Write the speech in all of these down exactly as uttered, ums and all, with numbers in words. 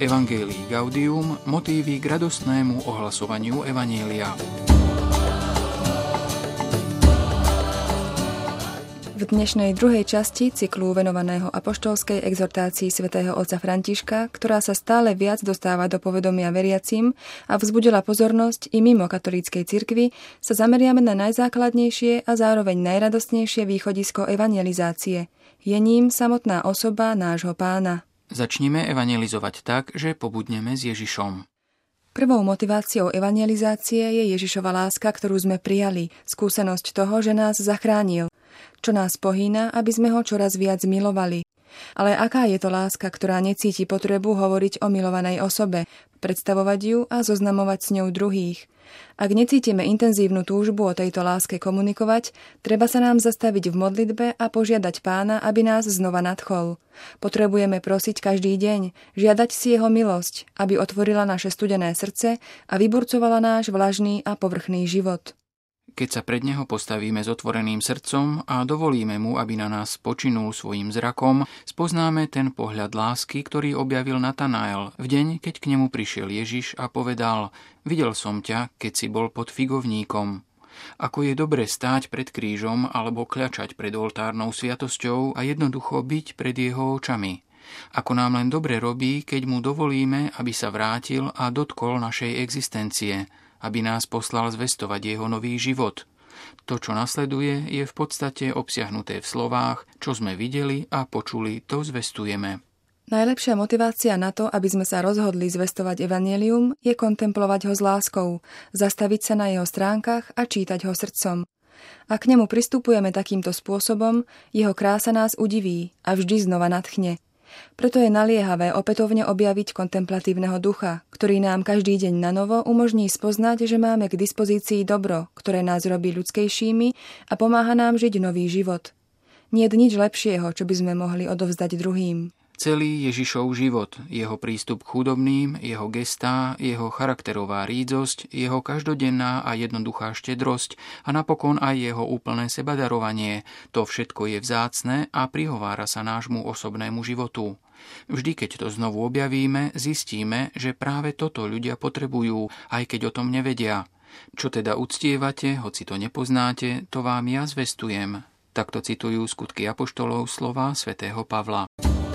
Evangelii Gaudium, motívy k radostnému ohlasovaniu evanjelia. V dnešnej druhej časti cyklu venovaného apoštolskej exhortácii svätého otca Františka, ktorá sa stále viac dostáva do povedomia veriacim a vzbudila pozornosť i mimo katolíckej cirkvi, sa zameriame na najzákladnejšie a zároveň najradostnejšie východisko evangelizácie. Je ním samotná osoba nášho Pána. Začnime evangelizovať tak, že pobudneme s Ježišom. Prvou motiváciou evangelizácie je Ježišova láska, ktorú sme prijali, skúsenosť toho, že nás zachránil, čo nás pohýna, aby sme ho čoraz viac milovali. Ale aká je to láska, ktorá necíti potrebu hovoriť o milovanej osobe, predstavovať ju a zoznamovať s ňou druhých? Ak necítime intenzívnu túžbu o tejto láske komunikovať, treba sa nám zastaviť v modlitbe a požiadať Pána, aby nás znova nadchol. Potrebujeme prosiť každý deň, žiadať si jeho milosť, aby otvorila naše studené srdce a vyburcovala náš vlažný a povrchný život. Keď sa pred neho postavíme s otvoreným srdcom a dovolíme mu, aby na nás počinul svojim zrakom, spoznáme ten pohľad lásky, ktorý objavil Natanael v deň, keď k nemu prišiel Ježiš a povedal: Videl som ťa, keď si bol pod figovníkom. Ako je dobre stáť pred krížom alebo kľačať pred oltárnou sviatosťou a jednoducho byť pred jeho očami. Ako nám len dobre robí, keď mu dovolíme, aby sa vrátil a dotkol našej existencie, aby nás poslal zvestovať jeho nový život. To, čo nasleduje, je v podstate obsiahnuté v slovách: čo sme videli a počuli, to zvestujeme. Najlepšia motivácia na to, aby sme sa rozhodli zvestovať evanjelium, je kontemplovať ho s láskou, zastaviť sa na jeho stránkach a čítať ho srdcom. Ak k nemu pristupujeme takýmto spôsobom, jeho krása nás udiví a vždy znova nadchne. Preto je naliehavé opätovne objaviť kontemplatívneho ducha, ktorý nám každý deň na novo umožní spoznať, že máme k dispozícii dobro, ktoré nás robí ľudskejšími a pomáha nám žiť nový život. Niet nič lepšieho, čo by sme mohli odovzdať druhým. Celý Ježišov život, jeho prístup k chudobným, jeho gestá, jeho charakterová rídzosť, jeho každodenná a jednoduchá štedrosť a napokon aj jeho úplné sebadarovanie, to všetko je vzácne a prihovára sa nášmu osobnému životu. Vždy, keď to znovu objavíme, zistíme, že práve toto ľudia potrebujú, aj keď o tom nevedia. Čo teda uctievate, hoci to nepoznáte, to vám ja zvestujem. Takto citujú Skutky apoštolov slova svätého Pavla.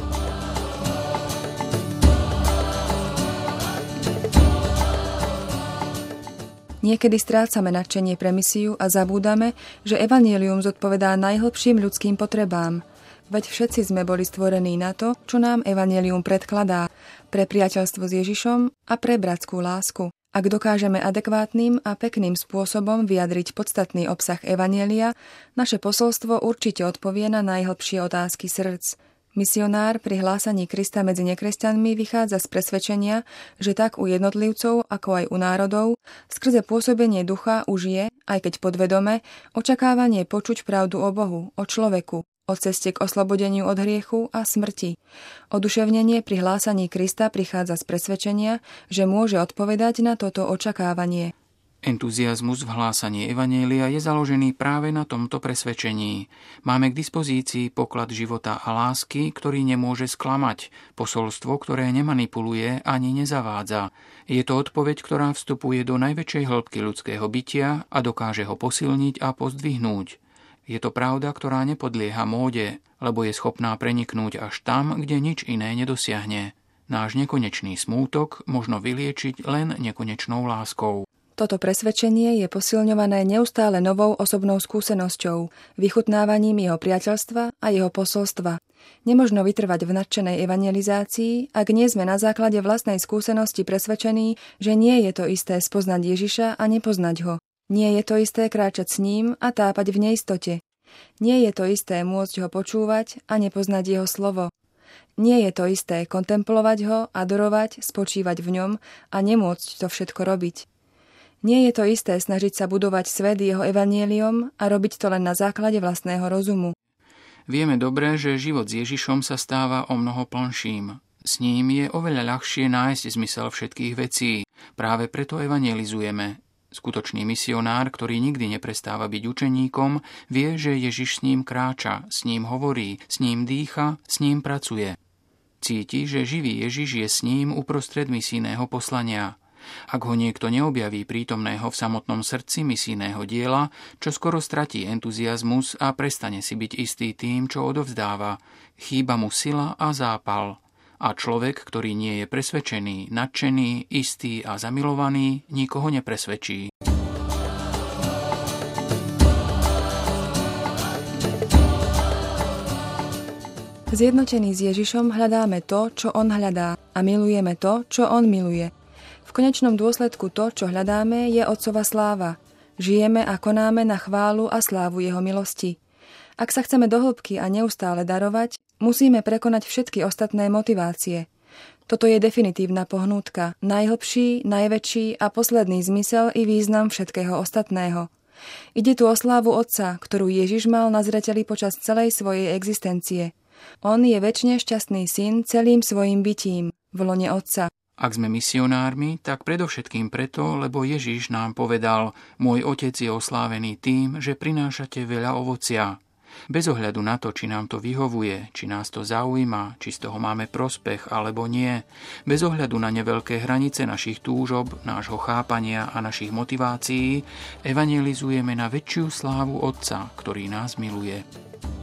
Niekedy strácame nadšenie pre misiu a zabúdame, že evanjelium zodpovedá najhlbším ľudským potrebám. Veď všetci sme boli stvorení na to, čo nám evanjelium predkladá, pre priateľstvo s Ježišom a pre bratskú lásku. Ak dokážeme adekvátnym a pekným spôsobom vyjadriť podstatný obsah evanjelia, naše posolstvo určite odpovie na najhlbšie otázky srdc. Misionár pri hlásaní Krista medzi nekresťanmi vychádza z presvedčenia, že tak u jednotlivcov, ako aj u národov, skrze pôsobenie ducha už je, aj keď podvedome, očakávanie počuť pravdu o Bohu, o človeku, o ceste k oslobodeniu od hriechu a smrti. Oduševnenie pri hlásaní Krista prichádza z presvedčenia, že môže odpovedať na toto očakávanie. Entuziazmus v hlásaní evanjelia je založený práve na tomto presvedčení. Máme k dispozícii poklad života a lásky, ktorý nemôže sklamať, posolstvo, ktoré nemanipuluje ani nezavádza. Je to odpoveď, ktorá vstupuje do najväčšej hĺbky ľudského bytia a dokáže ho posilniť a pozdvihnúť. Je to pravda, ktorá nepodlieha móde, lebo je schopná preniknúť až tam, kde nič iné nedosiahne. Náš nekonečný smútok možno vyliečiť len nekonečnou láskou. Toto presvedčenie je posilňované neustále novou osobnou skúsenosťou, vychutnávaním jeho priateľstva a jeho posolstva. Nemožno vytrvať v nadšenej evangelizácii, ak nie sme na základe vlastnej skúsenosti presvedčení, že nie je to isté spoznať Ježiša a nepoznať ho. Nie je to isté kráčať s ním a tápať v neistote. Nie je to isté môcť ho počúvať a nepoznať jeho slovo. Nie je to isté kontemplovať ho, adorovať, spočívať v ňom a nemôcť to všetko robiť. Nie je to isté snažiť sa budovať svet jeho evanjeliom a robiť to len na základe vlastného rozumu. Vieme dobre, že život s Ježišom sa stáva o mnoho plnším. S ním je oveľa ľahšie nájsť zmysel všetkých vecí. Práve preto evanjelizujeme. Skutočný misionár, ktorý nikdy neprestáva byť učeníkom, vie, že Ježiš s ním kráča, s ním hovorí, s ním dýcha, s ním pracuje. Cíti, že živý Ježiš je s ním uprostred misijného poslania. Ak ho niekto neobjaví prítomného v samotnom srdci misijného diela, čo skoro stratí entuziazmus a prestane si byť istý tým, čo odovzdáva. Chýba mu sila a zápal. A človek, ktorý nie je presvedčený, nadšený, istý a zamilovaný, nikoho nepresvedčí. Zjednotení s Ježišom hľadáme to, čo on hľadá, a milujeme to, čo on miluje. V konečnom dôsledku to, čo hľadáme, je Otcova sláva. Žijeme a konáme na chválu a slávu jeho milosti. Ak sa chceme do hĺbky a neustále darovať, musíme prekonať všetky ostatné motivácie. Toto je definitívna pohnútka, najhlbší, najväčší a posledný zmysel i význam všetkého ostatného. Ide tu o slávu Otca, ktorú Ježiš mal na zreteli počas celej svojej existencie. On je večne šťastný syn celým svojim bytím v lone Otca. Ak sme misionármi, tak predovšetkým preto, lebo Ježiš nám povedal: môj Otec je oslávený tým, že prinášate veľa ovocia. Bez ohľadu na to, či nám to vyhovuje, či nás to zaujíma, či z toho máme prospech alebo nie, bez ohľadu na neveľké hranice našich túžob, nášho chápania a našich motivácií, evangelizujeme na väčšiu slávu Otca, ktorý nás miluje.